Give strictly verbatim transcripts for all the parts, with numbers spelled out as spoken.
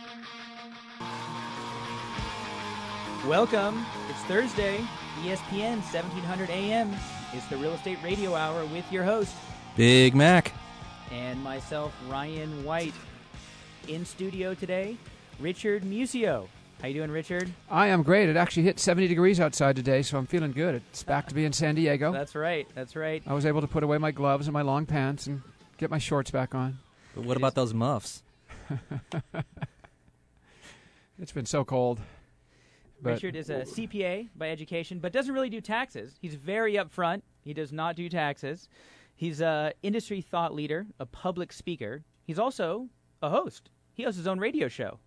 Welcome. It's Thursday. E S P N seventeen hundred A M. It's the Real Estate Radio Hour with your host, Big Mac. And myself, Ryan White. In studio today, Richard Musio. How you doing, Richard? I am great. It actually hit seventy degrees outside today, so I'm feeling good. It's back to being San Diego. That's right. That's right. I was able to put away my gloves and my long pants and get my shorts back on. But what about those muffs? It's been so cold. But Richard is a C P A by education, but doesn't really do taxes. He's very upfront. He does not do taxes. He's an industry thought leader, a public speaker. He's also a host. He hosts his own radio show,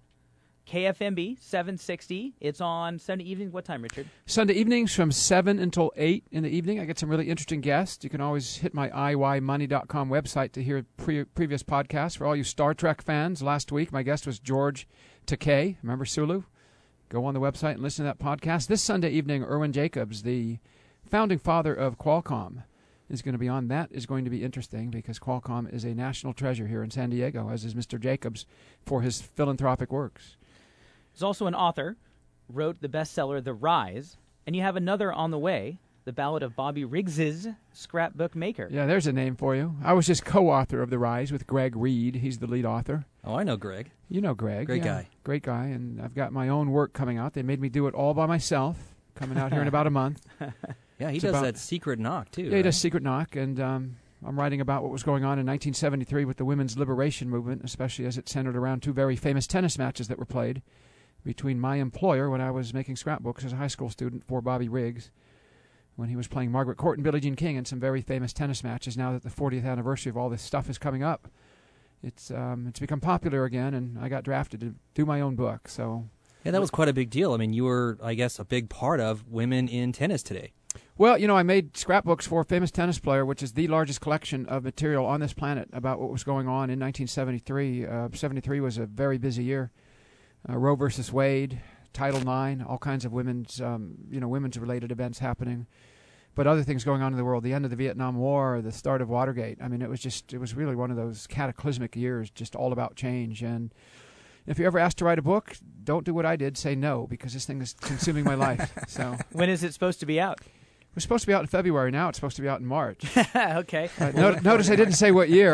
K F M B seven sixty. It's on Sunday evening. What time, Richard? Sunday evenings from seven until eight in the evening. I get some really interesting guests. You can always hit my I Y money dot com website to hear pre- previous podcasts. For all you Star Trek fans, last week my guest was George Takei. Remember Sulu? Go on the website and listen to that podcast. This Sunday evening, Irwin Jacobs, the founding father of Qualcomm, is going to be on. That is going to be interesting because Qualcomm is a national treasure here in San Diego, as is Mister Jacobs for his philanthropic works. He's also an author, wrote the bestseller The Rise, and you have another on the way, The Ballad of Bobby Riggs's Scrapbook Maker. Yeah, there's a name for you. I was just co-author of The Rise with Greg Reed. He's the lead author. Oh, I know Greg. You know Greg. Great yeah, guy. Great guy, and I've got my own work coming out. They made me do it all by myself, coming out here in about a month. Yeah, he It's does about- that Secret Knock, too. Yeah, right? he does Secret Knock, and um, I'm writing about what was going on in nineteen seventy-three with the women's liberation movement, especially as it centered around two very famous tennis matches that were played between my employer when I was making scrapbooks as a high school student for Bobby Riggs, when he was playing Margaret Court and Billie Jean King in some very famous tennis matches. Now that the fortieth anniversary of all this stuff is coming up, it's um, it's become popular again, and I got drafted to do my own book. So, Yeah, that was quite a big deal. I mean, you were, I guess, a big part of Women in Tennis today. well, you know, I made scrapbooks for Famous Tennis Player, which is the largest collection of material on this planet about what was going on in nineteen seventy-three. Uh, seventy-three was a very busy year. Uh, Roe versus Wade, Title nine, all kinds of women's, um, you know, women's-related events happening, but other things going on in the world. The end of the Vietnam War, the start of Watergate. I mean, it was just, it was really one of those cataclysmic years, just all about change. And if you're ever asked to write a book, don't do what I did. Say no, because this thing is consuming my life. So When is it supposed to be out? it was supposed to be out in February. Now it's supposed to be out in March. Okay. Uh, no, notice I didn't say what year.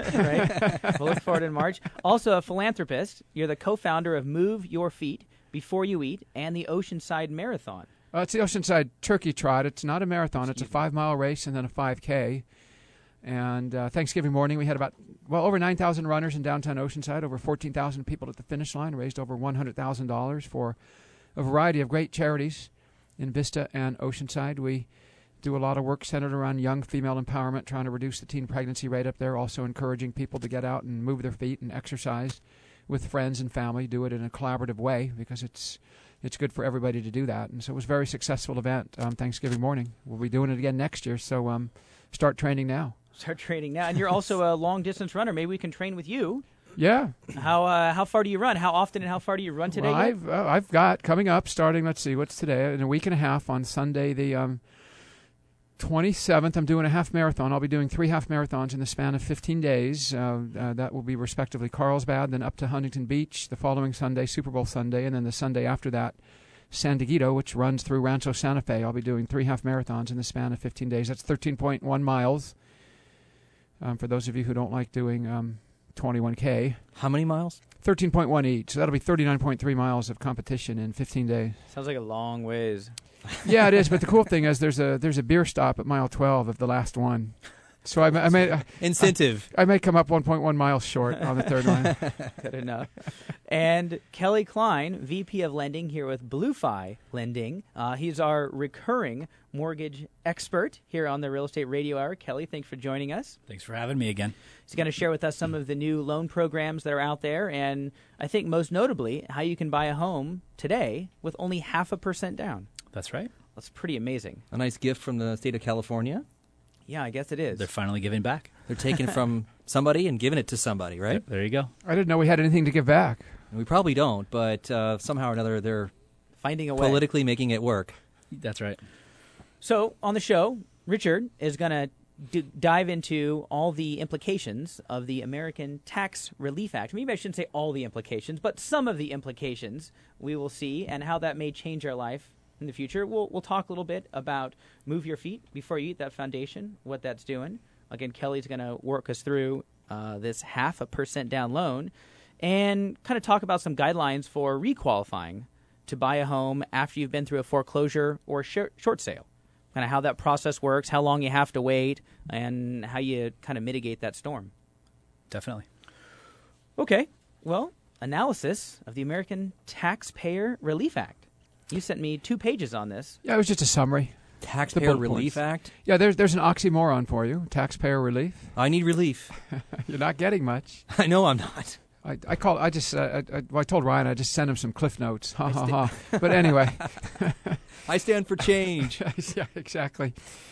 Right. We'll look forward in March. Also a philanthropist. You're the co-founder of Move Your Feet Before You Eat and the Oceanside Marathon. Uh, it's the Oceanside Turkey Trot. It's not a marathon. It's a Excuse me. five-mile race and then a five K. And uh, Thanksgiving morning, we had about, well, over nine thousand runners in downtown Oceanside, over fourteen thousand people at the finish line, raised over one hundred thousand dollars for a variety of great charities in Vista and Oceanside. We do a lot of work centered around young female empowerment, trying to reduce the teen pregnancy rate up there, also encouraging people to get out and move their feet and exercise with friends and family, do it in a collaborative way because it's it's good for everybody to do that. And so it was a very successful event um, Thanksgiving morning. We'll be doing it again next year, so um, start training now. Start training now. And you're also a long-distance runner. Maybe we can train with you. Yeah. How uh, how far do you run? How often and how far do you run today? Well, yet? I've, uh, I've got coming up, starting, let's see, what's today? In a week and a half on Sunday, the um, twenty-seventh, I'm doing a half marathon. I'll be doing three half marathons in the span of fifteen days. Uh, uh, that will be respectively Carlsbad, then up to Huntington Beach the following Sunday, Super Bowl Sunday, and then the Sunday after that, San Diego, which runs through Rancho Santa Fe. I'll be doing three half marathons in the span of fifteen days. That's thirteen point one miles. Um, for those of you who don't like doing um, twenty-one K. How many miles? thirteen point one each, so that'll be thirty-nine point three miles of competition in fifteen days. Sounds like a long ways. Yeah, it is, but the cool thing is there's a there's a beer stop at mile twelve of the last one. So I, I may Incentive. I, I may come up one point one miles short on the third one. Good enough. And Kelly Klein, V P of Lending here with BlueFi Lending. Uh, he's our recurring mortgage expert here on the Real Estate Radio Hour. Kelly, thanks for joining us. Thanks for having me again. He's going to share with us some of the new loan programs that are out there, and I think most notably how you can buy a home today with only half a percent down. That's right. That's pretty amazing. A nice gift from the state of California. Yeah, I guess it is. They're finally giving back. They're taking from somebody and giving it to somebody, right? Yep, there you go. I didn't know we had anything to give back. And we probably don't, but uh, somehow or another they're Finding a way. politically making it work. That's right. So on the show, Richard is going to d- dive into all the implications of the American Tax Relief Act. Maybe I shouldn't say all the implications, but some of the implications we will see and how that may change our life in the future. We'll we'll talk a little bit about Move Your Feet Before You Eat That Foundation, what that's doing. Again, Kelly's going to work us through uh, this half a percent down loan and kind of talk about some guidelines for requalifying to buy a home after you've been through a foreclosure or short, short sale. Kind of how that process works, how long you have to wait, and how you kind of mitigate that storm. Definitely. Okay. Well, analysis of the American Taxpayer Relief Act. You sent me two pages on this. Yeah, it was just a summary. Taxpayer bullet Relief points. Act? Yeah, there's there's an oxymoron for you. Taxpayer relief. I need relief. You're not getting much. I know I'm not. I, I call. I just. Uh, I, I, well, I told Ryan I just sent him some Cliff Notes. Ha ha ha. But anyway. I stand for change. Yeah, exactly.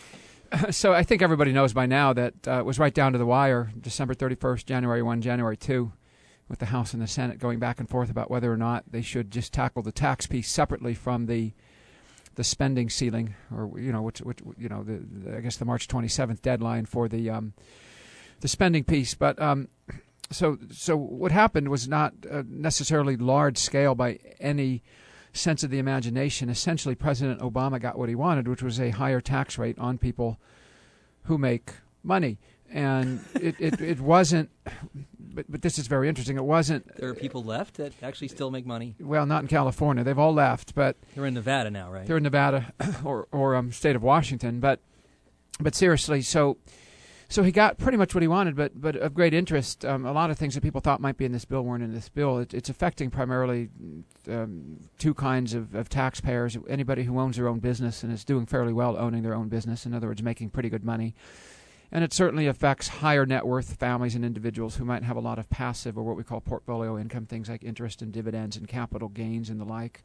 So I think everybody knows by now that uh, it was right down to the wire, December thirty-first, January first, January second, with the House and the Senate going back and forth about whether or not they should just tackle the tax piece separately from the the spending ceiling, or you know, which, which you know, the, the I guess the March twenty-seventh deadline for the um, the spending piece. But um, so so what happened was not uh, necessarily large scale by any sense of the imagination. Essentially, President Obama got what he wanted, which was a higher tax rate on people who make money. And it, it, it wasn't, but, but this is very interesting, it wasn't... There are people left that actually still make money? Well, not in California. They've all left, but... They're in Nevada now, right? They're in Nevada or, or um, state of Washington. But but seriously, so so he got pretty much what he wanted, but, but of great interest. Um, a lot of things that people thought might be in this bill weren't in this bill. It, it's affecting primarily um, two kinds of, of taxpayers. Anybody who owns their own business and is doing fairly well owning their own business, in other words, making pretty good money. And it certainly affects higher net worth families and individuals who might have a lot of passive or what we call portfolio income, things like interest and dividends and capital gains and the like.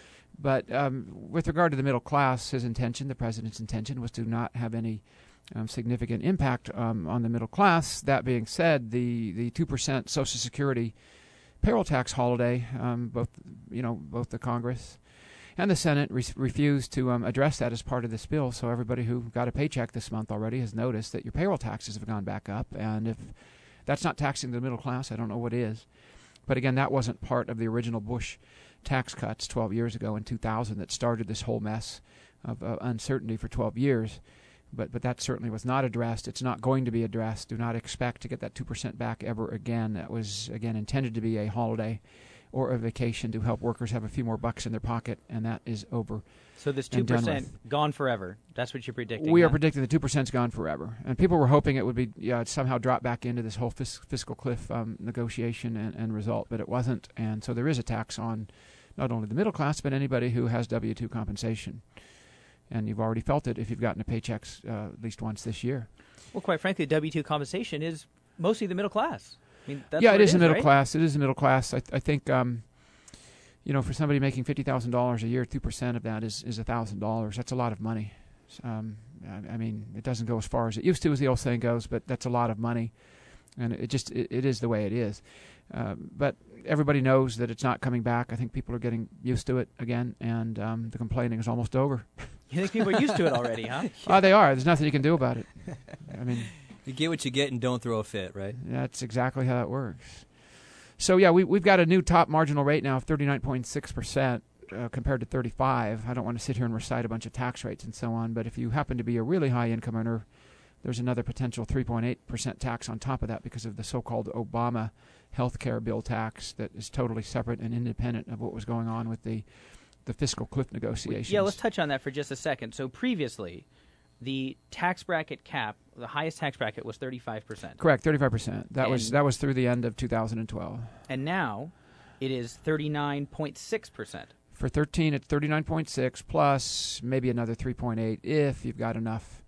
But um, with regard to the middle class, his intention, the president's intention, was to not have any um, significant impact um, on the middle class. That being said, the, the two percent Social Security payroll tax holiday, um, both you know both the Congress and the Senate re- refused to um, address that as part of this bill. So everybody who got a paycheck this month already has noticed that your payroll taxes have gone back up. And if that's not taxing the middle class, I don't know what is. But again, that wasn't part of the original Bush tax cuts twelve years ago in two thousand that started this whole mess of uh, uncertainty for twelve years. But but that certainly was not addressed. It's not going to be addressed. Do not expect to get that two percent back ever again. That was, again, intended to be a holiday or a vacation to help workers have a few more bucks in their pocket, and that is over. So this two percent gone forever. That's what you're predicting. We huh? are predicting the two percent's gone forever. And people were hoping it would be yeah, somehow drop back into this whole fis- fiscal cliff um, negotiation and, and result, but it wasn't. And so there is a tax on not only the middle class, but anybody who has W two compensation. And you've already felt it if you've gotten a paycheck uh, at least once this year. Well, quite frankly, W two compensation is mostly the middle class. I mean, that's yeah, what it is the middle right? class. It is the middle class. I, th- I think, um, you know, for somebody making fifty thousand dollars a year, two percent of that is, is one thousand dollars. That's a lot of money. Um, I, I mean, it doesn't go as far as it used to, as the old saying goes, but that's a lot of money. And it just it, it is the way it is. Uh, but everybody knows that it's not coming back. I think people are getting used to it again, and um, the complaining is almost over. You think people are used to it already, huh? Oh, they are. There's nothing you can do about it. I mean, you get what you get and don't throw a fit, right? That's exactly how that works. So, yeah, we, we've got a new top marginal rate now of thirty-nine point six percent uh, compared to thirty-five. I don't want to sit here and recite a bunch of tax rates and so on, but if you happen to be a really high income earner, there's another potential three point eight percent tax on top of that because of the so-called Obama health care bill tax that is totally separate and independent of what was going on with the the fiscal cliff negotiations. Yeah, let's touch on that for just a second. So previously, the tax bracket cap, the highest tax bracket was thirty-five percent. Correct, thirty-five percent. That and was that was through the end of two thousand twelve. And now it is thirty-nine point six percent. For thirteen, it's thirty-nine point six plus maybe another three point eight if you've got enough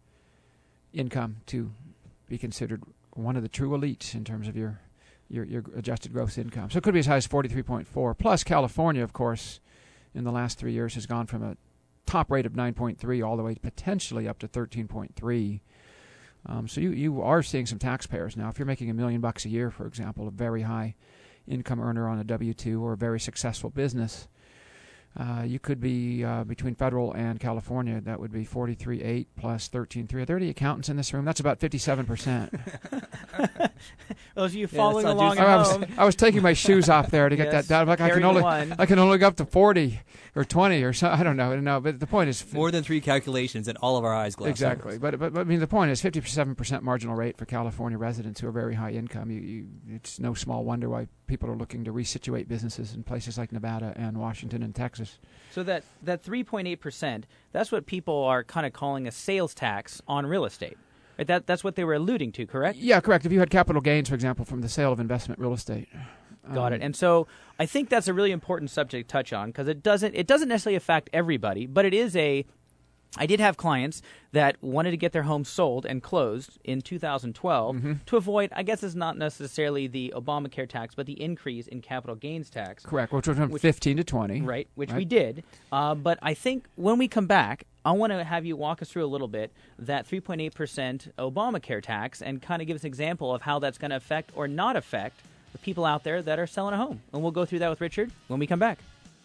income to be considered one of the true elites in terms of your your, your adjusted gross income. So it could be as high as forty-three point four. Plus California, of course, in the last three years has gone from a top rate of nine point three all the way potentially up to thirteen point three. Um, so you, you are seeing some taxpayers now. If you're making a million bucks a year, for example, a very high income earner on a W two or a very successful business, Uh, you could be uh, between federal and California. That would be forty-three point eight plus thirteen point three. Are there any accountants in this room? That's about fifty-seven percent. Those of you Yeah, following that's not along juicy. at I was, home, I was taking my shoes off there to get Yes, that down. Like I carry can only one. I can only go up to forty or twenty or so. I don't know. No, but the point is More than three calculations, and all of our eyes glass. exactly. But, but but I mean the point is fifty-seven percent marginal rate for California residents who are very high income. You, you, it's no small wonder why people are looking to resituate businesses in places like Nevada and Washington and Texas. so that that three point eight percent, that's what people are kind of calling a sales tax on real estate. Right? That that's what they were alluding to, correct? Yeah, correct. If you had capital gains, for example, from the sale of investment real estate. Got Um, it. And so I think that's a really important subject to touch on because it doesn't it doesn't necessarily affect everybody, but it is a I did have clients that wanted to get their home sold and closed in two thousand twelve Mm-hmm. to avoid, I guess it's not necessarily the Obamacare tax, but the increase in capital gains tax. Correct, which was from Which- fifteen to twenty. Right, which we Right. did. Uh, but I think when we come back, I want to have you walk us through a little bit that three point eight percent Obamacare tax and kind of give us an example of how that's going to affect or not affect the people out there that are selling a home. And we'll go through that with Richard when we come back.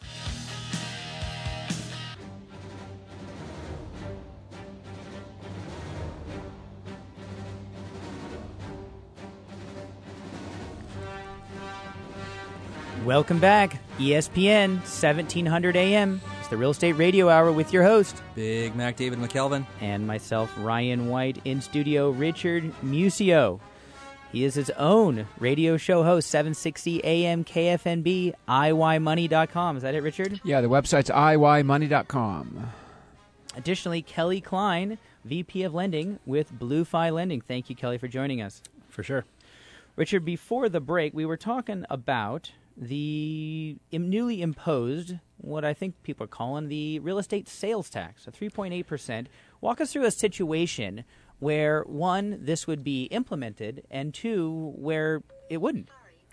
Welcome back. E S P N, seventeen hundred A M. It's the Real Estate Radio Hour with your host Big Mac David McKelvin. and myself, Ryan White, in studio, Richard Musio. He is his own radio show host, seven sixty A M K F N B, I Y money dot com. Is that it, Richard? Yeah, the website's I Y money dot com. Additionally, Kelly Klein, V P of Lending with BlueFi Lending. Thank you, Kelly, for joining us. For sure. Richard, before the break, we were talking about the im- newly imposed, what I think people are calling the real estate sales tax, a three point eight percent. Walk us through a situation where, one, this would be implemented, and two, where it wouldn't.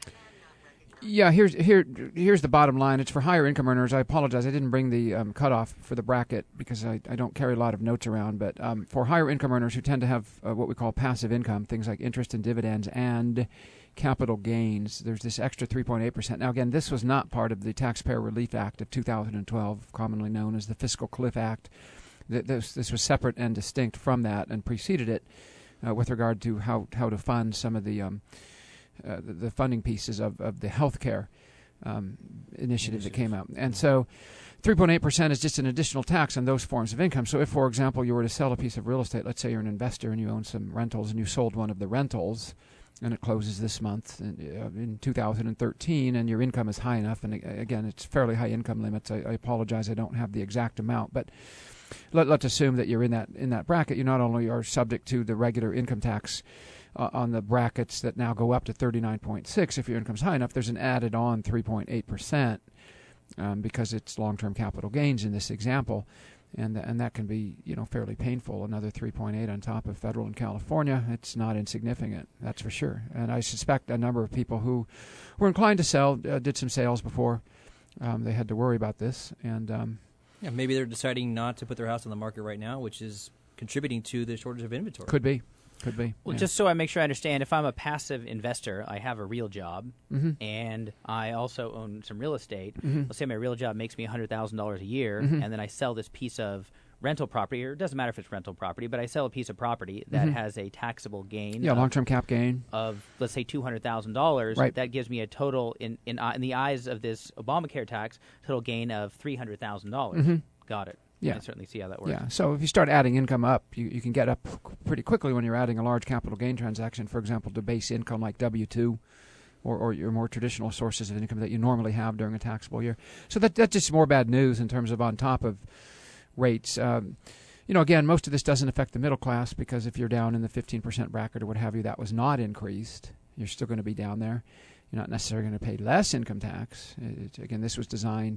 Yeah, here's here here's the bottom line. It's for higher income earners. I apologize. I didn't bring the um, cutoff for the bracket because I, I don't carry a lot of notes around. But um, for higher income earners who tend to have uh, what we call passive income, things like interest and dividends and capital gains, there's this extra three point eight percent. Now, again, this was not part of the Taxpayer Relief Act of two thousand twelve, commonly known as the Fiscal Cliff Act. Th- This, this was separate and distinct from that and preceded it uh, with regard to how, how to fund some of the um, Uh, the, the funding pieces of, of the healthcare um, initiative that came out. And so three point eight percent is just an additional tax on those forms of income. So if, for example, you were to sell a piece of real estate, let's say you're an investor and you own some rentals and you sold one of the rentals and it closes this month in, uh, in two thousand thirteen and your income is high enough, and uh, again, it's fairly high income limits. I, I apologize, I don't have the exact amount, but let, let's assume that you're in that in that bracket. You not only are subject to the regular income tax Uh, on the brackets that now go up to thirty-nine point six. If your income's high enough, there's an added on three point eight percent um, because it's long-term capital gains in this example, and and that can be, you know, fairly painful. Another three point eight on top of federal in California. It's not insignificant, that's for sure. And I suspect a number of people who were inclined to sell uh, did some sales before um, they had to worry about this, and um, Yeah, maybe they're deciding not to put their house on the market right now, which is contributing to the shortage of inventory. could be, could be. Well, yeah. just so I make sure I understand, if I'm a passive investor, I have a real job, Mhm. and I also own some real estate. Mhm. Let's say my real job makes me one hundred thousand dollars a year, Mhm. and then I sell this piece of rental property, or it doesn't matter if it's rental property, but I sell a piece of property that Mhm. has a taxable gain yeah, of, long-term cap gain. of, let's say, two hundred thousand dollars. Right. That gives me a total, in, in, uh, in the eyes of this Obamacare tax, total gain of three hundred thousand dollars. Mhm. Got it. Yeah. I certainly see how that works. Yeah, so if you start adding income up, you, you can get up qu- pretty quickly when you're adding a large capital gain transaction, for example, to base income like W two or, or your more traditional sources of income that you normally have during a taxable year. So that that's just more bad news in terms of on top of rates. Um, you know, again, most of this doesn't affect the middle class because if you're down in the fifteen percent bracket or what have you, that was not increased. You're still going to be down there. You're not necessarily going to pay less income tax. It, again, this was designed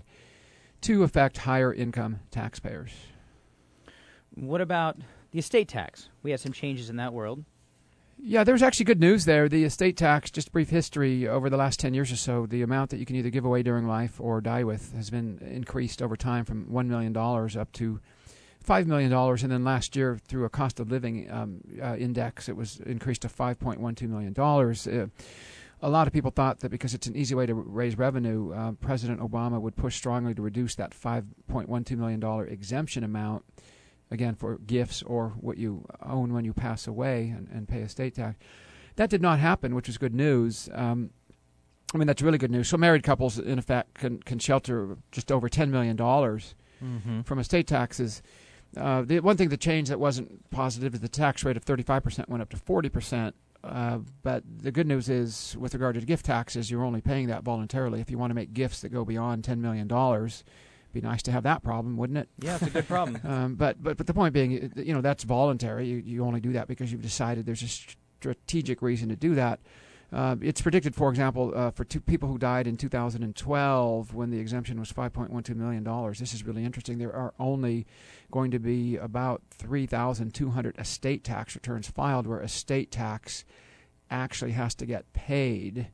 to affect higher income taxpayers. What about the estate tax? We had some changes in that world. Yeah, there's actually good news there. The estate tax, just brief history, over the last ten years or so, the amount that you can either give away during life or die with has been increased over time from one million dollars up to five million dollars. And then last year, through a cost of living um, uh, index, it was increased to five point one two million dollars. Uh, a lot of people thought that because it's an easy way to raise revenue, uh, President Obama would push strongly to reduce that five point one two million dollars exemption amount, again, for gifts or what you own when you pass away and, and pay estate tax. That did not happen, which was good news. Um, I mean, that's really good news. So married couples, in effect, can, can shelter just over ten million dollars mm-hmm. from estate taxes. Uh, the one thing that changed that wasn't positive is the tax rate of thirty-five percent went up to forty percent. Uh, but the good news is, with regard to gift taxes, you're only paying that voluntarily. If you want to make gifts that go beyond ten million dollars, it'd be nice to have that problem, wouldn't it? Yeah, it's a good problem. um, but, but but the point being, you know, that's voluntary. You, you only do that because you've decided there's a strategic reason to do that. Uh, it's predicted, for example, uh, for two people who died in two thousand twelve when the exemption was five point one two million dollars. This is really interesting. There are only going to be about three thousand two hundred estate tax returns filed where estate tax actually has to get paid.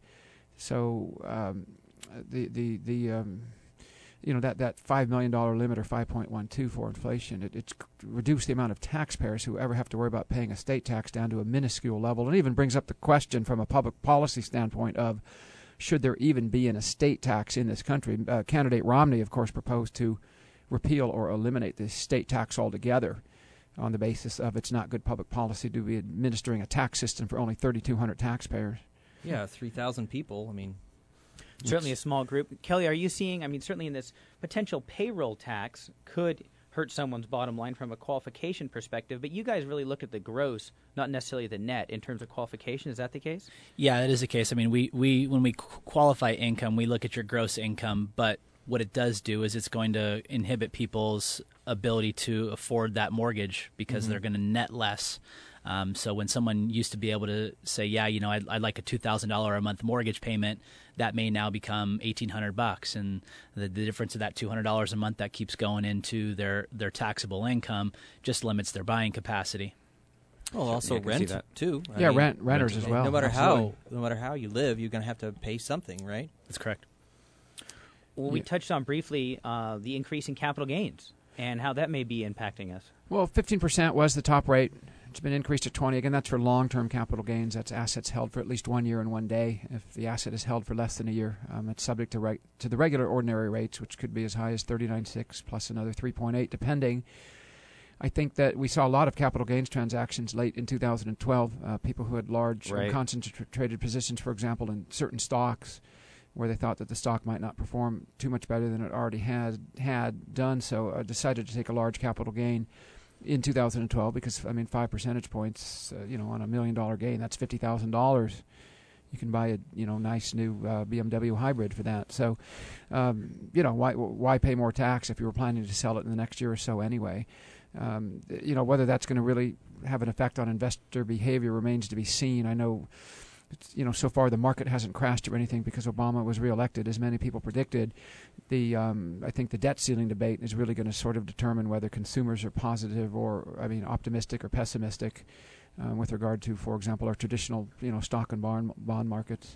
So um, the the the um, you know that, that five million dollars limit, or five point one two for inflation, it, it's reduced the amount of taxpayers who ever have to worry about paying estate tax down to a minuscule level. It even brings up the question from a public policy standpoint of, should there even be an estate tax in this country? Uh, candidate Romney, of course, proposed to repeal or eliminate the estate tax altogether on the basis of it's not good public policy to be administering a tax system for only thirty-two hundred taxpayers. Yeah, three thousand people. I mean, certainly a small group. Kelly, are you seeing, I mean, certainly in this potential payroll tax could hurt someone's bottom line from a qualification perspective, but you guys really look at the gross, not necessarily the net, in terms of qualification. Is that the case? Yeah, that is the case. I mean, we, we when we qualify income, we look at your gross income, but what it does do is it's going to inhibit people's ability to afford that mortgage because mm-hmm. they're going to net less. Um, so when someone used to be able to say, yeah, you know, I'd, I'd like a two thousand dollars a month mortgage payment, that may now become eighteen hundred bucks, and the, the difference of that two hundred dollars a month that keeps going into their, their taxable income just limits their buying capacity. Well, also yeah, rent too. I yeah, mean, rent renters as well. No matter Absolutely. how, no matter how you live, you're going to have to pay something, right? That's correct. Well, we touched on briefly uh, the increase in capital gains and how that may be impacting us. Well, fifteen percent was the top rate. It's been increased to twenty. Again, that's for long-term capital gains. That's assets held for at least one year and one day. If the asset is held for less than a year, um, it's subject to, reg- to the regular ordinary rates, which could be as high as thirty-nine point six plus another three point eight, depending. I think that we saw a lot of capital gains transactions late in two thousand twelve. Uh, people who had large right. concentrated positions, for example, in certain stocks, where they thought that the stock might not perform too much better than it already has had done so, uh, decided to take a large capital gain in two thousand twelve because, I mean, five percentage points, uh, you know, on a million dollar gain, that's fifty thousand dollars. You can buy a, you know, nice new uh, B M W hybrid for that. So, um, you know, why why pay more tax if you were planning to sell it in the next year or so anyway? Um, you know, whether that's going to really have an effect on investor behavior remains to be seen. I know, it's, you know, so far the market hasn't crashed or anything because Obama was reelected, as many people predicted. The um, I think the debt ceiling debate is really going to sort of determine whether consumers are positive or, I mean, optimistic or pessimistic um, with regard to, for example, our traditional, you know, stock and bond bond markets.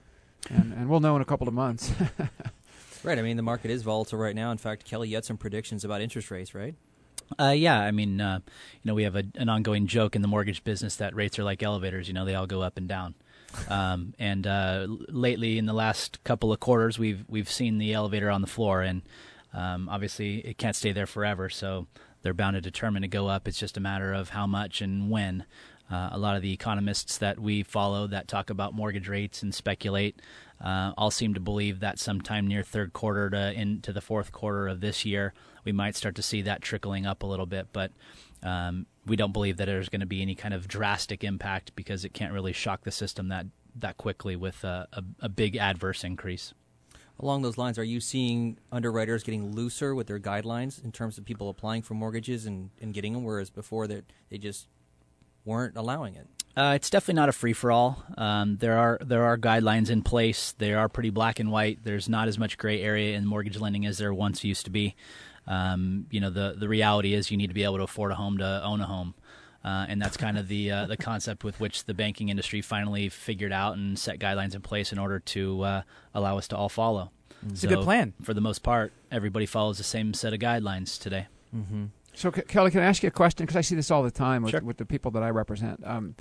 And, and we'll know in a couple of months. Right. I mean, the market is volatile right now. In fact, Kelly, you had some predictions about interest rates, right? Uh, yeah, I mean, uh, you know, we have a, an ongoing joke in the mortgage business that rates are like elevators. You know, they all go up and down. Um, and uh, l- lately, in the last couple of quarters, we've we've seen the elevator on the floor, and um, obviously, it can't stay there forever. So they're bound to determine to go up. It's just a matter of how much and when. Uh, a lot of the economists that we follow that talk about mortgage rates and speculate uh, all seem to believe that sometime near third quarter to into the fourth quarter of this year, we might start to see that trickling up a little bit. But um, we don't believe that there's going to be any kind of drastic impact because it can't really shock the system that, that quickly with a, a, a big adverse increase. Along those lines, are you seeing underwriters getting looser with their guidelines in terms of people applying for mortgages and, and getting them, whereas before they they just weren't allowing it? Uh, it's definitely not a free-for-all. Um, there are there are guidelines in place. They are pretty black and white. There's not as much gray area in mortgage lending as there once used to be. Um, you know, the, the reality is you need to be able to afford a home to own a home. Uh, and that's kind of the uh, the concept with which the banking industry finally figured out and set guidelines in place in order to uh, allow us to all follow. It's so a good plan. For the most part, everybody follows the same set of guidelines today. Mm-hmm. So, K- Kelly, can I ask you a question? Because I see this all the time with, Sure. with the people that I represent. Um,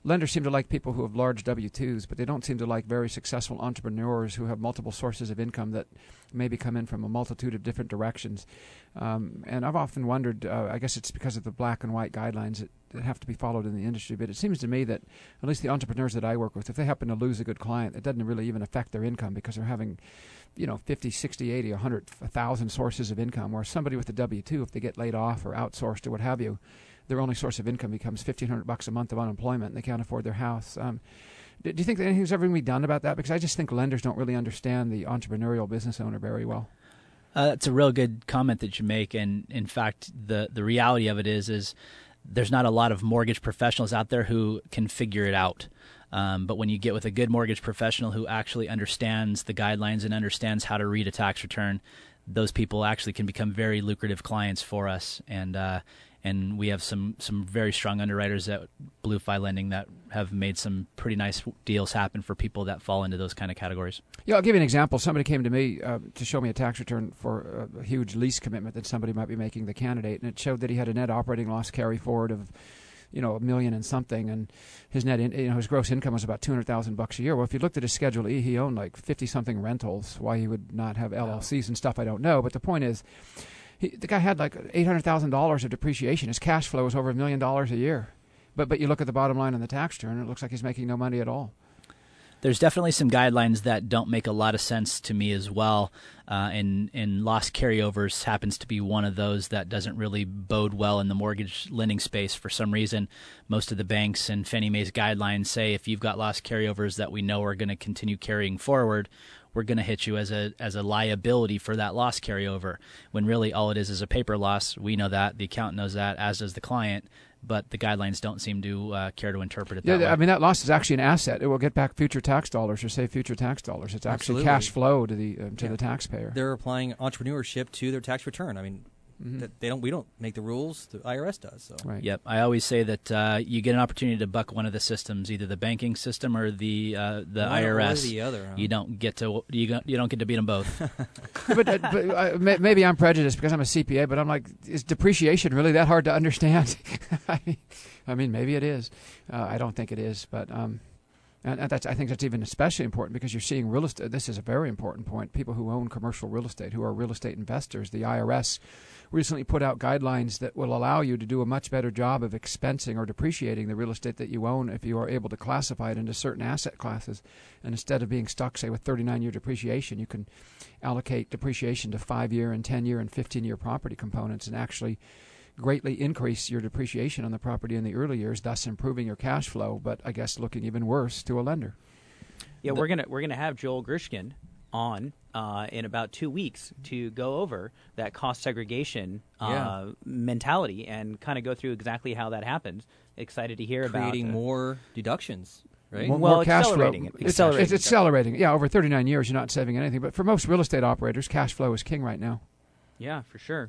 lenders seem to like people who have large W two's, but they don't seem to like very successful entrepreneurs who have multiple sources of income that maybe come in from a multitude of different directions. Um, and I've often wondered, uh, I guess it's because of the black and white guidelines that, that have to be followed in the industry, but it seems to me that at least the entrepreneurs that I work with, if they happen to lose a good client, it doesn't really even affect their income because they're having, you know, fifty, sixty, eighty, one hundred, one thousand sources of income, where somebody with a W two, if they get laid off or outsourced or what have you, their only source of income becomes fifteen hundred bucks a month of unemployment, and they can't afford their house. Um, do, do you think that anything's ever going to be done about that? Because I just think lenders don't really understand the entrepreneurial business owner very well. Uh, that's a real good comment that you make, and in fact, the the reality of it is is there's not a lot of mortgage professionals out there who can figure it out. Um, but when you get with a good mortgage professional who actually understands the guidelines and understands how to read a tax return, those people actually can become very lucrative clients for us. And uh, and we have some, some very strong underwriters at BlueFi Lending that have made some pretty nice deals happen for people that fall into those kind of categories. Yeah, I'll give you an example. Somebody came to me uh, to show me a tax return for a, a huge lease commitment that somebody might be making, the candidate, and it showed that he had a net operating loss carry forward of, you know, a million and something, and his net, in, you know, his gross income was about two hundred thousand bucks a year. Well, if you looked at his Schedule E, he owned like fifty something rentals. Why he would not have L L Cs and stuff, I don't know. But the point is, he, the guy had like eight hundred thousand dollars of depreciation. His cash flow was over a million dollars a year. But but you look at the bottom line on the tax return, and it looks like he's making no money at all. There's definitely some guidelines that don't make a lot of sense to me as well, uh, and, and loss carryovers happens to be one of those that doesn't really bode well in the mortgage lending space for some reason. Most of the banks and Fannie Mae's guidelines say if you've got loss carryovers that we know are going to continue carrying forward, we're going to hit you as a as a liability for that loss carryover, when really all it is is a paper loss. We know that, the accountant knows that, as does the client. But the guidelines don't seem to uh, care to interpret it that yeah, way. I mean, that loss is actually an asset. It will get back future tax dollars or save future tax dollars. It's actually Absolutely. cash flow to the uh, to Yeah. the taxpayer. They're applying entrepreneurship to their tax return. I mean, Mhm. that they don't. We don't make the rules. The I R S does. So Right. Yep, I always say that uh, you get an opportunity to buck one of the systems, either the banking system or the uh, the One I R S. or the other. Huh? You don't get to you don't, you don't get to beat them both. but uh, but uh, may- maybe I'm prejudiced because I'm a C P A, but I'm like, is depreciation really that hard to understand? I mean, I mean, maybe it is. Uh, I don't think it is, but um, and, and that's I think that's even especially important because you're seeing real estate. This is a very important point. People who own commercial real estate, who are real estate investors, the I R S recently put out guidelines that will allow you to do a much better job of expensing or depreciating the real estate that you own if you are able to classify it into certain asset classes. And instead of being stuck, say, with thirty-nine year depreciation, you can allocate depreciation to five year and ten year and fifteen year property components and actually greatly increase your depreciation on the property in the early years, thus improving your cash flow, but I guess looking even worse to a lender. Yeah, we're gonna we're gonna have Joel Grishkin on uh, in about two weeks to go over that cost segregation uh, Yeah. mentality and kind of go through exactly how that happens. Excited to hear creating about uh, more deductions, right? More, Well, more cash flow. accelerating it. It's- Accelerating It's, it's accelerating. Yeah, over thirty-nine years, you're not saving anything. But for most real estate operators, cash flow is king right now. Yeah, for sure.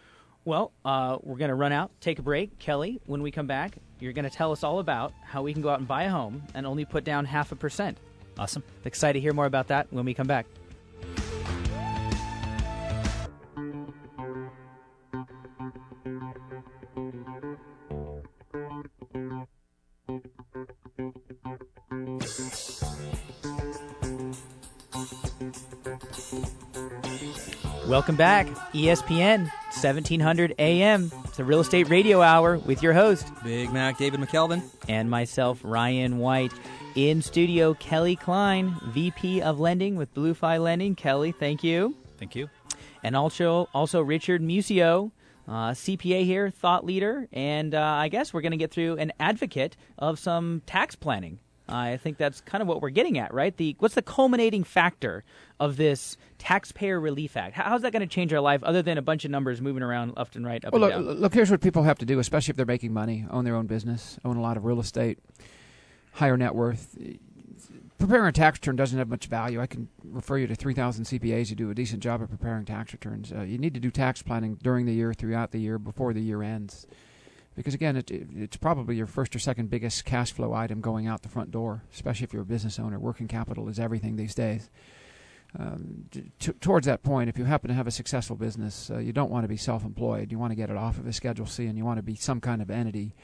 Well, uh, we're going to run out, take a break. Kelly, when we come back, you're going to tell us all about how we can go out and buy a home and only put down half a percent. Awesome. Excited to hear more about that when we come back. Welcome back, E S P N, seventeen hundred A M. It's a real estate radio hour with your host Big Mac, David McKelvin. and myself, Ryan White. In studio, Kelly Klein, V P of Lending with BlueFi Lending. Kelly, thank you. Thank you. And also, also Richard Musio, uh, C P A here, thought leader, and uh, I guess we're going to get through an advocate of some tax planning. I think that's kind of what we're getting at, right? The what's the culminating factor of this Taxpayer Relief Act? How, how's that going to change our life, other than a bunch of numbers moving around left and right, up Well, and look, down? look, here's what people have to do, especially if they're making money, own their own business, own a lot of real estate, higher net worth. Preparing a tax return doesn't have much value. I can refer you to three thousand C P As who do a decent job of preparing tax returns. Uh, you need to do tax planning during the year, throughout the year, before the year ends. Because, again, it, it, it's probably your first or second biggest cash flow item going out the front door, especially if you're a business owner. Working capital is everything these days. Um, t- towards that point, if you happen to have a successful business, uh, you don't want to be self-employed. You want to get it off of a Schedule C, and you want to be some kind of entity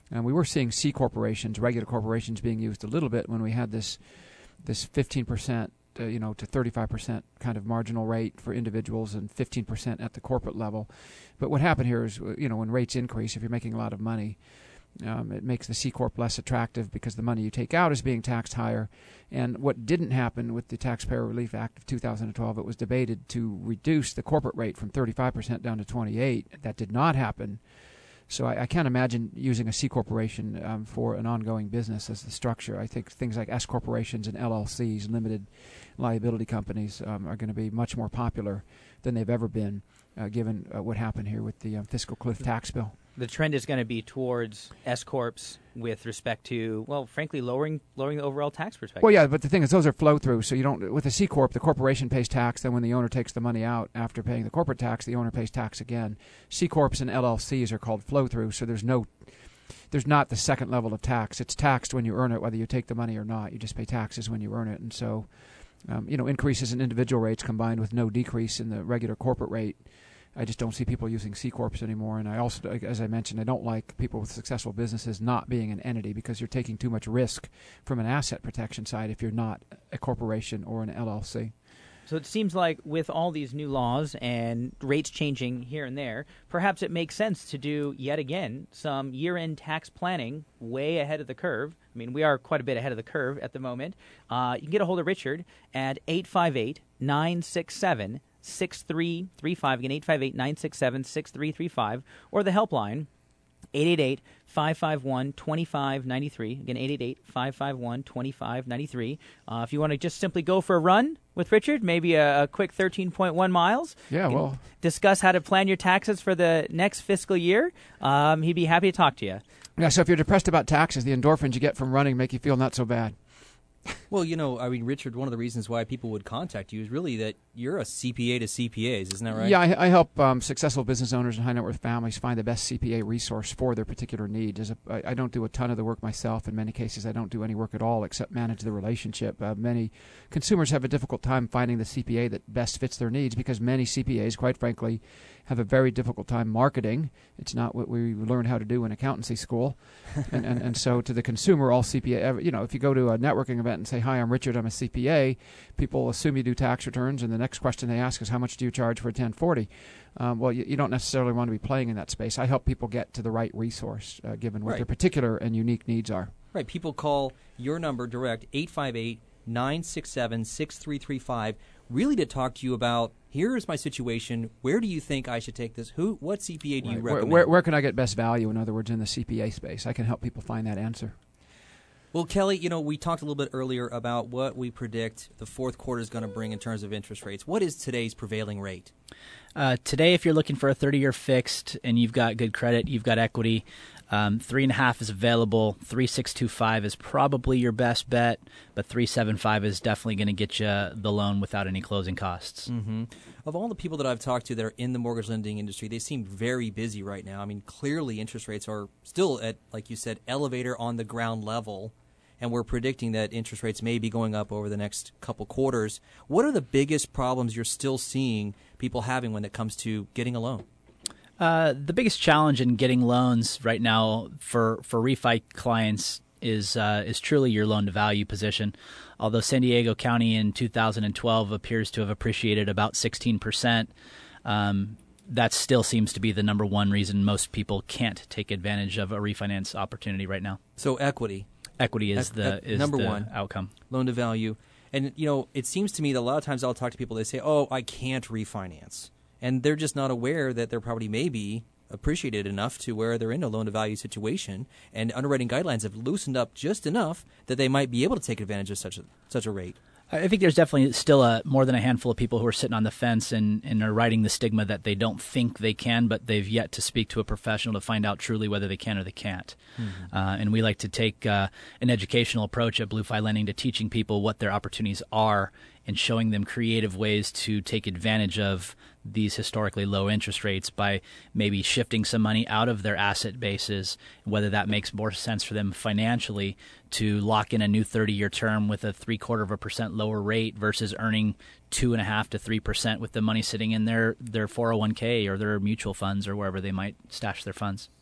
And we were seeing C corporations, regular corporations, being used a little bit when we had this this fifteen percent, uh, you know, to thirty-five percent kind of marginal rate for individuals and fifteen percent at the corporate level. But what happened here is, you know, when rates increase, if you're making a lot of money, um, it makes the C corp less attractive because the money you take out is being taxed higher. And what didn't happen with the Taxpayer Relief Act of two thousand twelve, it was debated to reduce the corporate rate from thirty-five percent down to twenty-eight. That did not happen. So I, I can't imagine using a C corporation um, for an ongoing business as the structure. I think things like S corporations and L L Cs, limited liability companies, um, are going to be much more popular than they've ever been, uh, given uh, what happened here with the um, fiscal cliff tax bill. The trend is going to be towards S corps with respect to, well, frankly, lowering lowering the overall tax perspective. Well, yeah, but the thing is, those are flow through. So you don't, with a C corp, the corporation pays tax. Then when the owner takes the money out after paying the corporate tax, the owner pays tax again. C corps and L L Cs are called flow through. So there's no, there's not the second level of tax. It's taxed when you earn it, whether you take the money or not. You just pay taxes when you earn it. And so, um, you know, increases in individual rates combined with no decrease in the regular corporate rate. I just don't see people using C corps anymore. And I also, as I mentioned, I don't like people with successful businesses not being an entity because you're taking too much risk from an asset protection side if you're not a corporation or an L L C. So it seems like with all these new laws and rates changing here and there, perhaps it makes sense to do, yet again, some year-end tax planning way ahead of the curve. I mean, we are quite a bit ahead of the curve at the moment. Uh, you can get a hold of Richard at eight five eight, nine six seven, six three three five. Again, eight five eight, nine six seven, six three three five, or the helpline, eight eight eight, five five one, two five nine three. Again, eight eight eight, five five one, two five nine three. Uh, if you want to just simply go for a run with Richard, maybe a, a quick thirteen point one miles. Yeah, well. Discuss how to plan your taxes for the next fiscal year. Um, he'd be happy to talk to you. Yeah, so if you're depressed about taxes, the endorphins you get from running make you feel not so bad. Well, you know, I mean, Richard, one of the reasons why people would contact you is really that you're a C P A to C P As, isn't that right? Yeah, I, I help um, successful business owners and high net worth families find the best C P A resource for their particular needs. As a, I, I don't do a ton of the work myself. In many cases, I don't do any work at all except manage the relationship. Uh, many consumers have a difficult time finding the C P A that best fits their needs because many C P As, quite frankly, have a very difficult time marketing. It's not what we learned how to do in accountancy school. and, and, and so to the consumer, all C P A, you know, if you go to a networking event and say, hi, I'm Richard, I'm a C P A, people assume you do tax returns, and the next question they ask is, how much do you charge for a ten forty? Um, well, you, you don't necessarily want to be playing in that space. I help people get to the right resource, uh, given what Right. their particular and unique needs are. Right. People call your number direct, eight five eight, nine six seven, six three three five, really to talk to you about, here is my situation, where do you think I should take this? Who? What C P A do you Right. Where, recommend? where, where can I get best value, in other words, in the C P A space? I can help people find that answer. Well, Kelly, you know, we talked a little bit earlier about what we predict the fourth quarter is going to bring in terms of interest rates. What is today's prevailing rate? Uh, today, if you're looking for a thirty-year fixed and you've got good credit, you've got equity, um, three and a half is available. Three six two five is probably your best bet, but three seven five is definitely going to get you the loan without any closing costs. Mm-hmm. Of all the people that I've talked to that are in the mortgage lending industry, they seem very busy right now. I mean, clearly interest rates are still at, like you said, elevator on the ground level, and we're predicting that interest rates may be going up over the next couple quarters. What are the biggest problems you're still seeing people having when it comes to getting a loan? Uh, the biggest challenge in getting loans right now for, for refi clients is uh, is truly your loan to value position. Although San Diego County in two thousand twelve appears to have appreciated about sixteen percent, um, that still seems to be the number one reason most people can't take advantage of a refinance opportunity right now. So equity. Equity is Ec- the ec- is number the one. outcome. Loan to value. And, you know, it seems to me that a lot of times I'll talk to people, they say, oh, I can't refinance. And they're just not aware that their property may be appreciated enough to where they're in a loan to value situation, and underwriting guidelines have loosened up just enough that they might be able to take advantage of such a such a rate. I think there's definitely still a, more than a handful of people who are sitting on the fence and, and are riding the stigma that they don't think they can, but they've yet to speak to a professional to find out truly whether they can or they can't. Mm-hmm. Uh, and we like to take uh, an educational approach at BlueFi Lending to teaching people what their opportunities are and showing them creative ways to take advantage of these historically low interest rates by maybe shifting some money out of their asset bases, whether that makes more sense for them financially to lock in a new thirty-year term with a three-quarter of a percent lower rate versus earning two and a half to three percent with the money sitting in their, their four oh one k or their mutual funds or wherever they might stash their funds.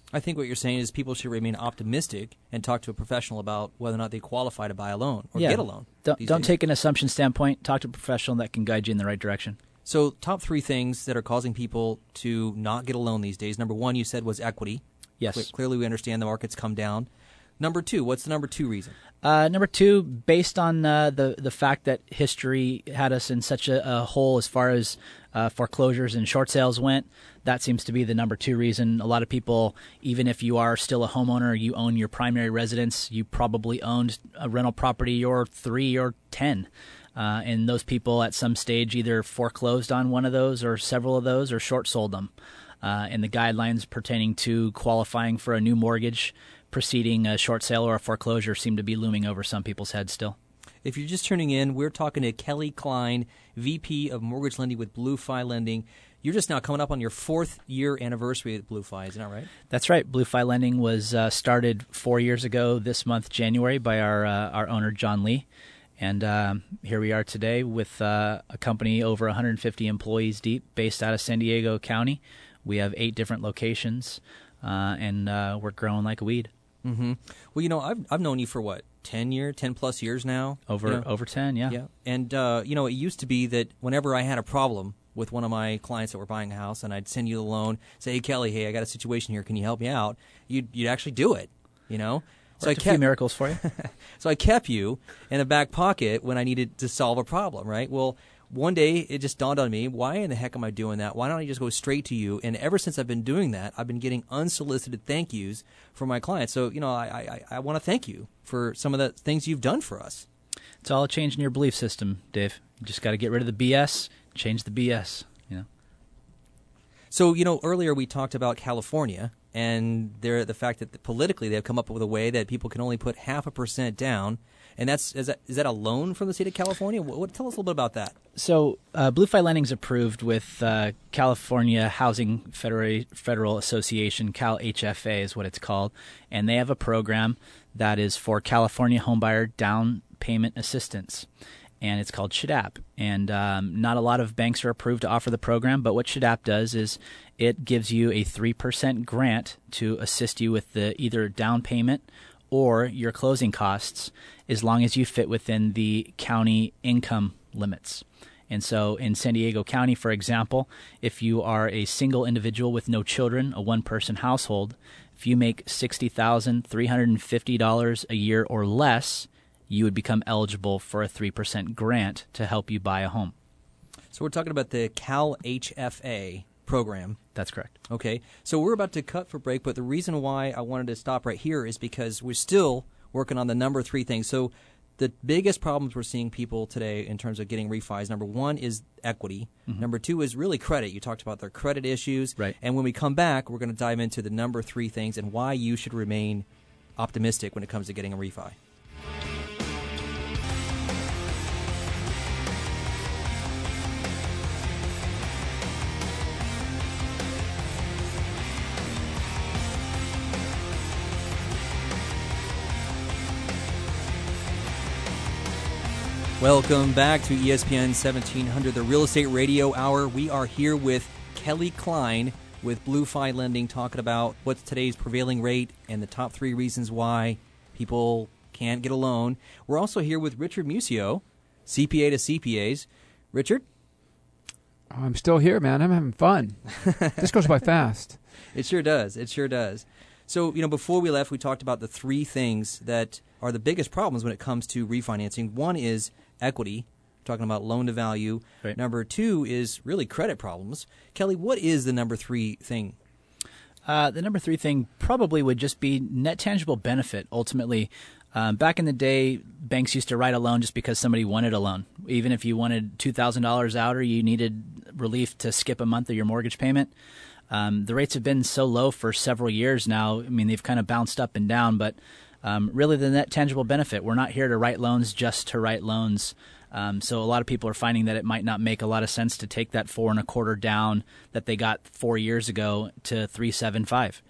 I think what you're saying is people should remain optimistic and talk to a professional about whether or not they qualify to buy a loan or yeah. get a loan. Don't, don't days. take an assumption standpoint. Talk to a professional that can guide you in the right direction. So top three things that are causing people to not get a loan these days. Number one, you said, was equity. Yes. Clearly we understand the market's come down. Number two, what's the number two reason? Uh, number two, based on uh, the the fact that history had us in such a, a hole as far as uh, foreclosures and short sales went, that seems to be the number two reason. A lot of people, even if you are still a homeowner, you own your primary residence, you probably owned a rental property or three or ten. Uh, and those people at some stage either foreclosed on one of those or several of those or short sold them. Uh, and the guidelines pertaining to qualifying for a new mortgage preceding a short sale or a foreclosure seem to be looming over some people's heads still. If you're just tuning in, we're talking to Kelly Klein, V P of Mortgage Lending with BlueFi Lending. You're just now coming up on your fourth year anniversary at BlueFi, isn't that right? That's right. BlueFi Lending was uh, started four years ago this month, January, by our uh, our owner, John Lee. And um, here we are today with uh, a company over one hundred fifty employees deep based out of San Diego County. We have eight different locations, uh, and uh, we're growing like a weed. Mm-hmm. Well, you know, I've I've known you for what, ten year, ten plus years now. Over you know? over ten, yeah. Yeah, and uh, you know, it used to be that whenever I had a problem with one of my clients that were buying a house, and I'd send you the loan, say, "Hey, Kelly, hey, I got a situation here. Can you help me out?" You'd you'd actually do it, you know. So I Worked a kept few miracles for you. So I kept you in the back pocket when I needed to solve a problem, right? Well, one day it just dawned on me, why in the heck am I doing that? Why don't I just go straight to you? And ever since I've been doing that, I've been getting unsolicited thank yous from my clients. So, you know, I I, I want to thank you for some of the things you've done for us. It's all a change in your belief system, Dave. You just got to get rid of the B S, change the B S, you know. So, you know, earlier we talked about California and their, the fact that politically they've come up with a way that people can only put half a percent down. And that's is that, is that a loan from the state of California? What, what, tell us a little bit about that. So uh, BlueFi Lending is approved with uh, California Housing Federal, Federal Association, Cal H F A is what it's called. And they have a program that is for California homebuyer down payment assistance. And it's called SHDAP. And um, not a lot of banks are approved to offer the program, but what SHDAP does is it gives you a three percent grant to assist you with the either down payment or your closing costs as long as you fit within the county income limits. And so in San Diego County, for example, if you are a single individual with no children, a one-person household, if you make sixty thousand three hundred fifty dollars a year or less, you would become eligible for a three percent grant to help you buy a home. So we're talking about the Cal H F A program. That's correct. Okay. So we're about to cut for break, but the reason why I wanted to stop right here is because we're still working on the number three thing. So the biggest problems we're seeing people today in terms of getting refis, number one is equity. Mm-hmm. Number two is really credit. You talked about their credit issues. Right. And when we come back, we're going to dive into the number three things and why you should remain optimistic when it comes to getting a refi. Welcome back to E S P N seventeen hundred, the Real Estate Radio Hour. We are here with Kelly Klein with BlueFi Lending, talking about what's today's prevailing rate and the top three reasons why people can't get a loan. We're also here with Richard Musio, C P A to C P As. Richard? Oh, I'm still here, man. I'm having fun. This goes by fast. It sure does. It sure does. So, you know, before we left, we talked about the three things that are the biggest problems when it comes to refinancing. One is equity, talking about loan to value. Right. Number two is really credit problems. Kelly, what is the number three thing? Uh, the number three thing probably would just be net tangible benefit. Ultimately, um, back in the day, banks used to write a loan just because somebody wanted a loan. Even if you wanted two thousand dollars out or you needed relief to skip a month of your mortgage payment. Um, the rates have been so low for several years now. I mean, they've kind of bounced up and down, but um, really the net tangible benefit, we're not here to write loans just to write loans. Um, so a lot of people are finding that it might not make a lot of sense to take that four and a quarter down that they got four years ago to three seven five.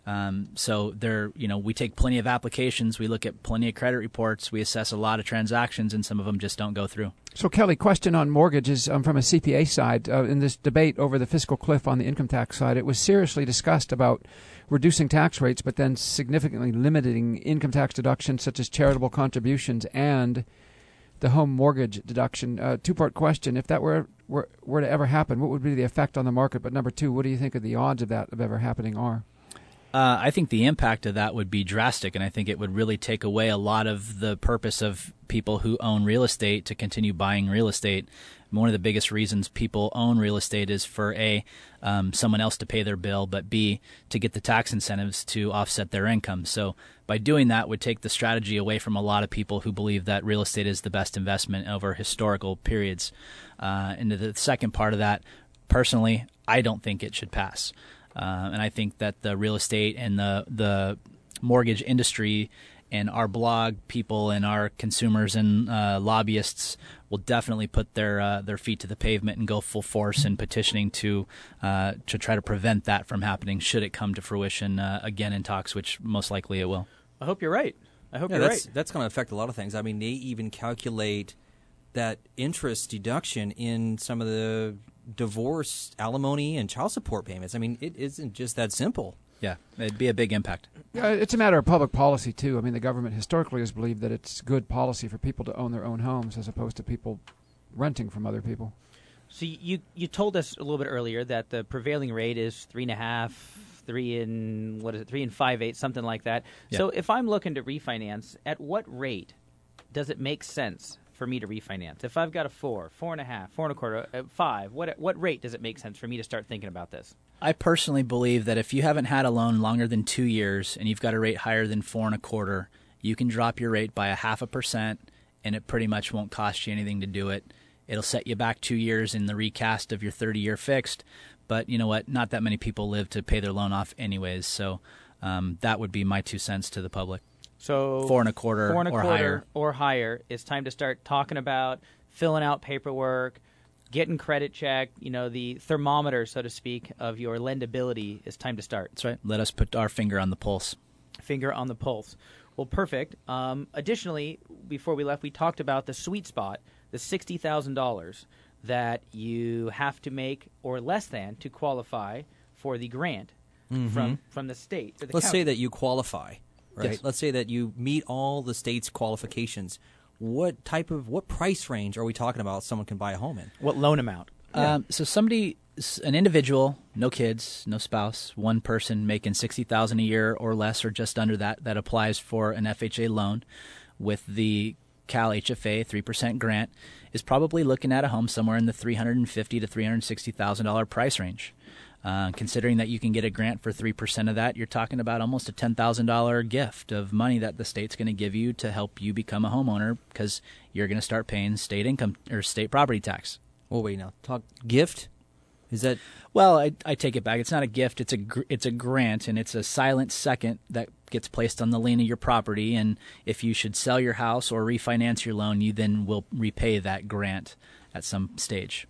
Um, so there, you know, we take plenty of applications, we look at plenty of credit reports, we assess a lot of transactions, and some of them just don't go through. So, Kelly, question on mortgages um, from a C P A side. Uh, in this debate over the fiscal cliff on the income tax side, it was seriously discussed about reducing tax rates, but then significantly limiting income tax deductions such as charitable contributions and the home mortgage deduction. Uh, two-part question. If that were, were were to ever happen, what would be the effect on the market? But number two, what do you think of the odds of that of ever happening are? Uh, I think the impact of that would be drastic, and I think it would really take away a lot of the purpose of people who own real estate to continue buying real estate. One of the biggest reasons people own real estate is for A, um, someone else to pay their bill, but B, to get the tax incentives to offset their income. So by doing that would take the strategy away from a lot of people who believe that real estate is the best investment over historical periods. Uh, and the second part of that, personally, I don't think it should pass. Uh, and I think that the real estate and the the mortgage industry and our blog people and our consumers and uh, lobbyists will definitely put their uh, their feet to the pavement and go full force in petitioning to uh, to try to prevent that from happening should it come to fruition uh, again in talks, which most likely it will. I hope you're right. I hope yeah, you're that's, right. That's going to affect a lot of things. I mean, they even calculate that interest deduction in some of the divorce, alimony, and child support payments. I mean, it isn't just that simple. Yeah, it'd be a big impact. Yeah, it's a matter of public policy, too. I mean, the government historically has believed that it's good policy for people to own their own homes as opposed to people renting from other people. So you you told us a little bit earlier that the prevailing rate is three and a half, three and what is it, three and five eighths, something like that. Yeah. So if I'm looking to refinance, at what rate does it make sense for me to refinance? If I've got a four, four and a half, four and a quarter, uh, five, what what rate does it make sense for me to start thinking about this? I personally believe that if you haven't had a loan longer than two years and you've got a rate higher than four and a quarter, you can drop your rate by a half a percent, and it pretty much won't cost you anything to do it. It'll set you back two years in the recast of your thirty-year fixed, but you know what? Not that many people live to pay their loan off anyways, so um, that would be my two cents to the public. So Four and a quarter four and a or quarter higher. or higher. It's time to start talking about filling out paperwork, getting credit check. You know, the thermometer, so to speak, of your lendability is time to start. That's right. Let us put our finger on the pulse. Finger on the pulse. Well, perfect. Um, additionally, before we left, we talked about the sweet spot, the sixty thousand dollars that you have to make or less than to qualify for the grant Mm-hmm. from from the state. To the Let's county. say that you qualify, right? Yes. Let's say that you meet all the state's qualifications. What type of, what price range are we talking about someone can buy a home in? What loan amount? Um, so somebody, s- an individual, no kids, no spouse, one person making sixty thousand dollars a year or less or just under that, that applies for an F H A loan with the Cal H F A three percent grant is probably looking at a home somewhere in the three hundred fifty thousand to three hundred sixty thousand dollars price range. Uh, considering that you can get a grant for three percent of that, you're talking about almost a ten thousand dollars gift of money that the state's going to give you to help you become a homeowner because you're going to start paying state income or state property tax. Well, wait now. Talk gift? Is that Well, I, I take it back. It's not a gift. It's a gr- it's a grant, and it's a silent second that gets placed on the lien of your property. And if you should sell your house or refinance your loan, you then will repay that grant at some stage.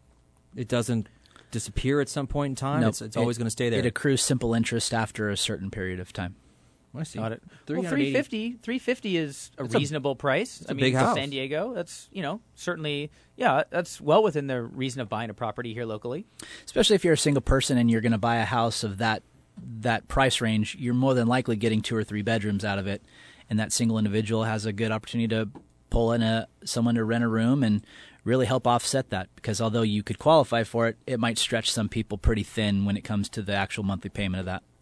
it doesn't disappear at some point in time? Nope. It's, it's always It- going to stay there. It accrues simple interest after a certain period of time. I see. Got it. Well, three hundred three eighty fifty, three fifty is a It's a- reasonable price. it's I a mean, big for house. San Diego, that's, you know, certainly, yeah, that's well within the reason of buying a property here locally. Especially if you're a single person and you're going to buy a house of that that price range, you're more than likely getting two or three bedrooms out of it, and that single individual has a good opportunity to pull in a someone to rent a room and really help offset that. Because although you could qualify for it, it might stretch some people pretty thin when it comes to the actual monthly payment of that.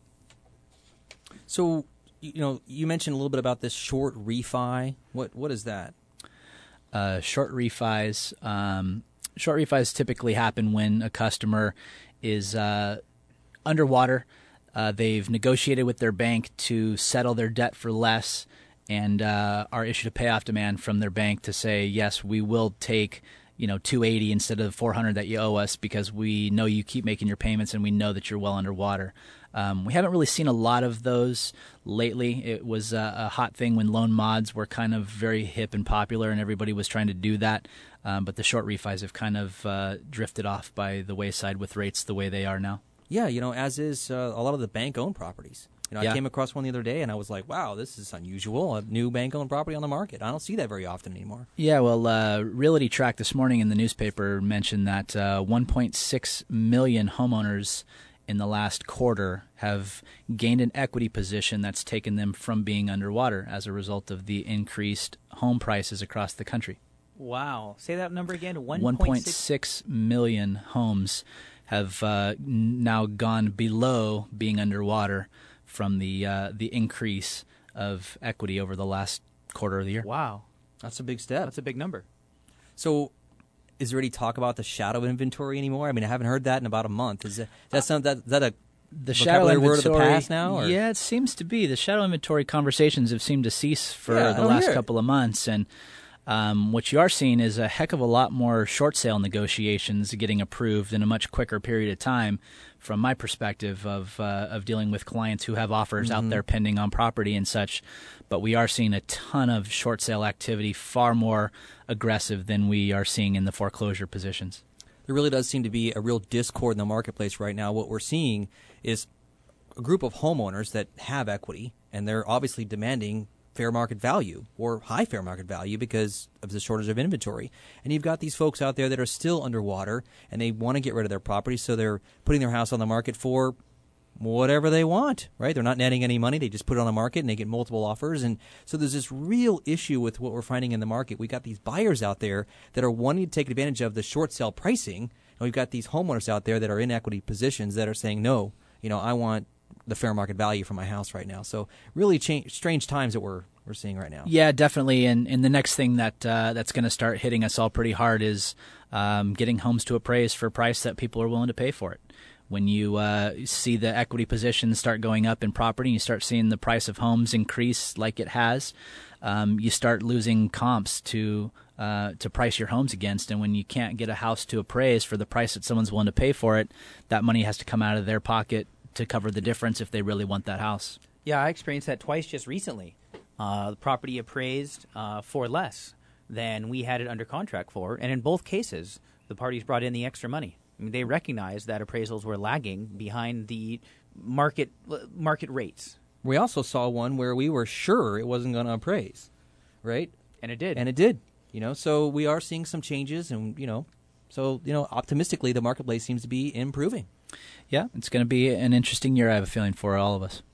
So, you know, you mentioned a little bit about this short refi. What What is that? Uh, short refis. Um, short refis typically happen when a customer is uh, underwater. Uh, they've negotiated with their bank to settle their debt for less and uh, are issued a payoff demand from their bank to say, yes, we will take, you know, two eighty instead of four hundred that you owe us because we know you keep making your payments and we know that you're well underwater. Um, we haven't really seen a lot of those lately. It was a, a hot thing when loan mods were kind of very hip and popular and everybody was trying to do that. Um, but the short refis have kind of uh, drifted off by the wayside with rates the way they are now. Yeah, you know, as is uh, a lot of the bank-owned properties. You know, Yeah. I came across one the other day, and I was like, wow, this is unusual. A new bank-owned property on the market. I don't see that very often anymore. Yeah, well, uh, Realty Track this morning in the newspaper mentioned that uh, one point six million homeowners in the last quarter have gained an equity position that's taken them from being underwater as a result of the increased home prices across the country. Wow. Say that number again. one point six million homes have uh, now gone below being underwater from the uh, the increase of equity over the last quarter of the year. Wow. That's a big step. That's a big number. So is there any talk about the shadow inventory anymore? I mean, I haven't heard that in about a month. Is that, that, some, that, that a The shadow vocabulary inventory word of the past now? Or? Yeah, it seems to be. The shadow inventory conversations have seemed to cease for Yeah, I the don't last hear it. couple of months. And um, what you are seeing is a heck of a lot more short sale negotiations getting approved in a much quicker period of time from my perspective of uh, of dealing with clients who have offers Mm-hmm. out there pending on property and such. But we are seeing a ton of short sale activity, far more aggressive than we are seeing in the foreclosure positions. There really does seem to be a real discord in the marketplace right now. What we're seeing is a group of homeowners that have equity, and they're obviously demanding fair market value or high fair market value because of the shortage of inventory. And you've got these folks out there that are still underwater, and they want to get rid of their property, so they're putting their house on the market for whatever they want, right? They're not netting any money. They just put it on the market, and they get multiple offers. And so there's this real issue with what we're finding in the market. We've got these buyers out there that are wanting to take advantage of the short sale pricing, and we've got these homeowners out there that are in equity positions that are saying, no, you know, I want the fair market value for my house right now. So really cha- strange times that we're we're seeing right now. Yeah, definitely. And, and the next thing that uh, that's going to start hitting us all pretty hard is um, getting homes to appraise for a price that people are willing to pay for it. When you uh, see the equity positions start going up in property, you start seeing the price of homes increase like it has, um, you start losing comps to uh, to price your homes against. And when you can't get a house to appraise for the price that someone's willing to pay for it, that money has to come out of their pocket to cover the difference if they really want that house. Yeah, I experienced that twice just recently. Uh, the property appraised uh, for less than we had it under contract for, and in both cases, the parties brought in the extra money. I mean, they recognized that appraisals were lagging behind the market market rates, We also saw one where we were sure it wasn't going to appraise, right? and it did. And it did. You know, so we are seeing some changes, and you know, so you know, optimistically, the marketplace seems to be improving. Yeah, it's going to be an interesting year, I have a feeling, for all of us.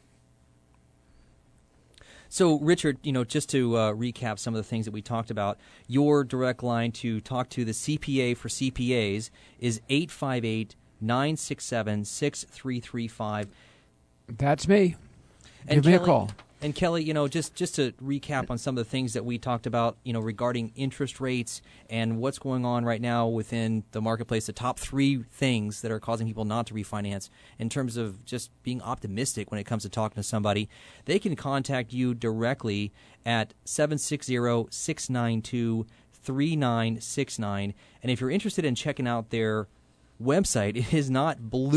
So, Richard, you know, just to uh, recap some of the things that we talked about, your direct line to talk to the C P A for C P As is eight five eight, nine six seven, six three three five. That's me. And Give me a Kelly- call. And Kelly, you know, just, just to recap on some of the things that we talked about, you know, regarding interest rates and what's going on right now within the marketplace, the top three things that are causing people not to refinance in terms of just being optimistic when it comes to talking to somebody, they can contact you directly at seven six zero, six nine two, three nine six nine. And if you're interested in checking out their website, it is not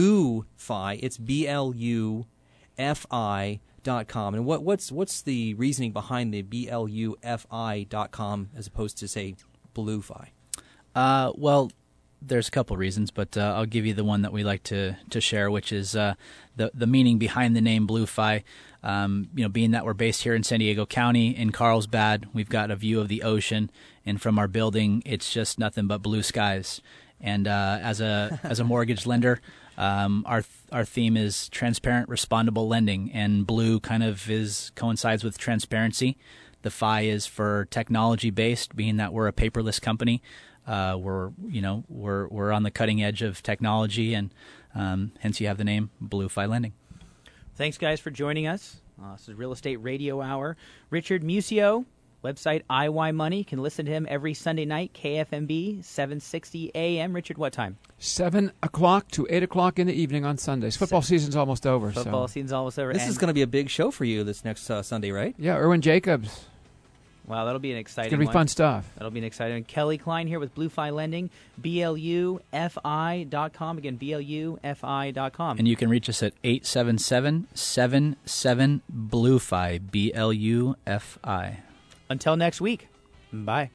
BlueFi, it's B L U F I dot com. And what, what's what's the reasoning behind the B L U F I dot com as opposed to, say, BlueFi? Uh, well, there's a couple reasons, but uh, I'll give you the one that we like to, to share, which is uh, the the meaning behind the name BlueFi. Um, you know, being that we're based here in San Diego County in Carlsbad, we've got a view of the ocean, and from our building, it's just nothing but blue skies. And uh, as a as a mortgage lender, um, our our theme is transparent, respondable lending, and blue kind of is coincides with transparency. The Phi is for technology based, being that we're a paperless company. Uh, we're you know we're we're on the cutting edge of technology, and um, hence you have the name BlueFi Lending. Thanks, guys, for joining us. Uh, this is Real Estate Radio Hour. Richard Musio, website I Y Money. You can listen to him every Sunday night, K F M B, seven sixty A M. Richard, what time? Seven o'clock to eight o'clock in the evening on Sundays. Football season's almost over. Football so. season's almost over. This and- is going to be a big show for you this next uh, Sunday, right? Yeah, Erwin Jacobs. Wow, that'll be an exciting It's going to be one. fun stuff. That'll be an exciting one. Kelly Klein here with BlueFi Lending, B L U F I dot com. Again, B L U F I dot com. And you can reach us at eight seven seven, seven seven, BlueFi, B L U F I. Until next week, bye.